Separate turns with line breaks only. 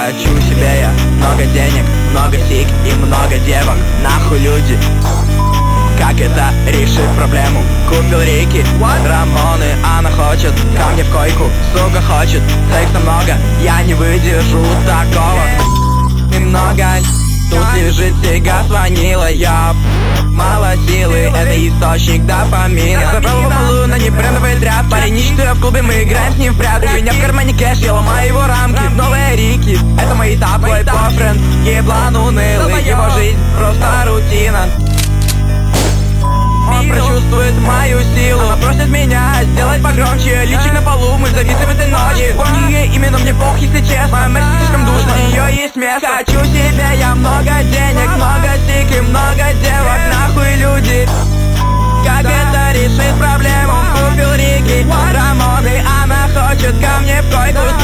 Хочу себе я много денег, много сик и много девок. Нахуй люди, как это решит проблему? Купил Рики, Рамоны, она хочет ко мне в койку. Сука хочет секса много, я не выдержу такого. Немного, тут лежит сега, звонила я. Мало силы, это источник дофамина. Я забрал его малую на небрендовый тряп. Парень нищий, в клубе мы играем с ним в прятки. У меня в кармане кэш, я ломаю его рамки. Новые Рики, это мои тапы, мой бойфренд. Еблан унылый, его жизнь просто рутина. Он прочувствует мою силу. Она просит меня сделать погромче. Личик на полу, мы зависим этой ночи. Помни ее имя, но мне пох, если честно. Моя мысль слишком душна, у нее есть место. Хочу себе я много денег, много сик и много девок. Нахуй люди, как это решит проблему? Купил Рики, Рамоны, она хочет ко мне в койку.